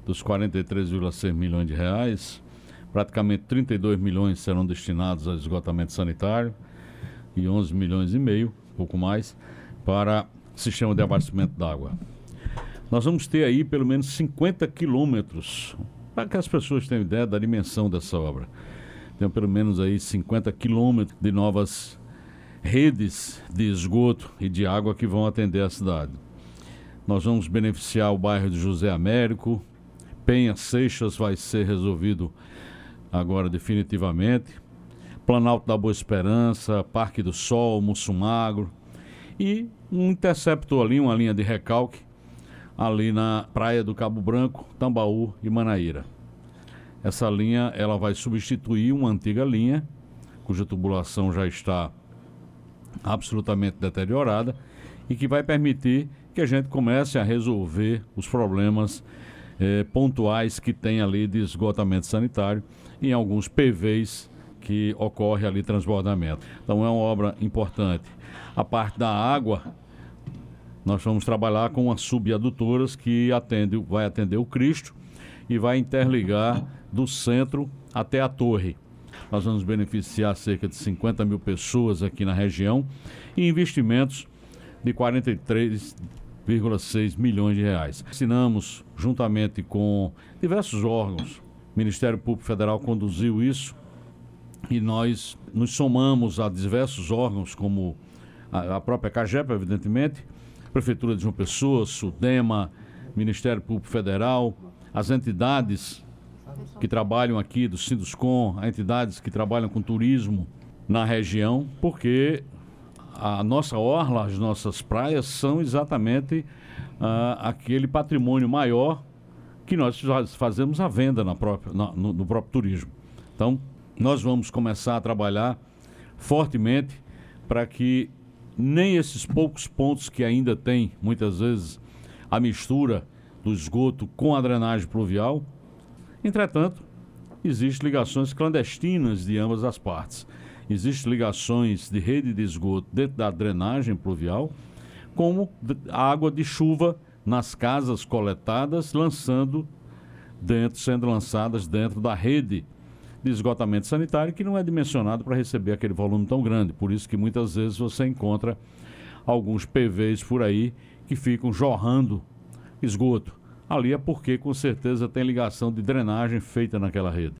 dos 43,6 milhões de reais, praticamente 32 milhões serão destinados a esgotamento sanitário e 11 milhões e meio, pouco mais, para sistema de abastecimento d'água. Nós vamos ter aí pelo menos 50 quilômetros, para que as pessoas tenham ideia da dimensão dessa obra. Tem pelo menos aí 50 quilômetros de novas redes de esgoto e de água que vão atender a cidade. Nós vamos beneficiar o bairro de José Américo, Penha Seixas vai ser resolvido agora definitivamente, Planalto da Boa Esperança, Parque do Sol, Mussumagro e um interceptor ali, uma linha de recalque ali na praia do Cabo Branco, Tambaú e Manaíra. Essa linha ela vai substituir uma antiga linha, cuja tubulação já está absolutamente deteriorada e que vai permitir que a gente comece a resolver os problemas pontuais que tem ali de esgotamento sanitário em alguns PVs que ocorre ali transbordamento. Então é uma obra importante. A parte da água, nós vamos trabalhar com as subadutoras que vai atender o Cristo e vai interligar do centro até a torre. Nós vamos beneficiar cerca de 50 mil pessoas aqui na região e investimentos de 43,6 milhões de reais. Assinamos juntamente com diversos órgãos. O Ministério Público Federal conduziu isso e nós nos somamos a diversos órgãos, como a própria CAGEP, evidentemente, Prefeitura de João Pessoa, SUDEMA, Ministério Público Federal, as entidades que trabalham aqui do Sinduscom, as entidades que trabalham com turismo na região, porque a nossa orla, as nossas praias são exatamente aquele patrimônio maior que nós fazemos à venda no próprio turismo. Então, nós vamos começar a trabalhar fortemente para que nem esses poucos pontos que ainda tem, muitas vezes, a mistura do esgoto com a drenagem pluvial. Entretanto, existem ligações clandestinas de ambas as partes. Existem ligações de rede de esgoto dentro da drenagem pluvial, como a água de chuva nas casas coletadas, sendo lançadas dentro da rede de esgotamento sanitário, que não é dimensionado para receber aquele volume tão grande. Por isso que muitas vezes você encontra alguns PVs por aí que ficam jorrando esgoto. Ali é porque com certeza tem ligação de drenagem feita naquela rede.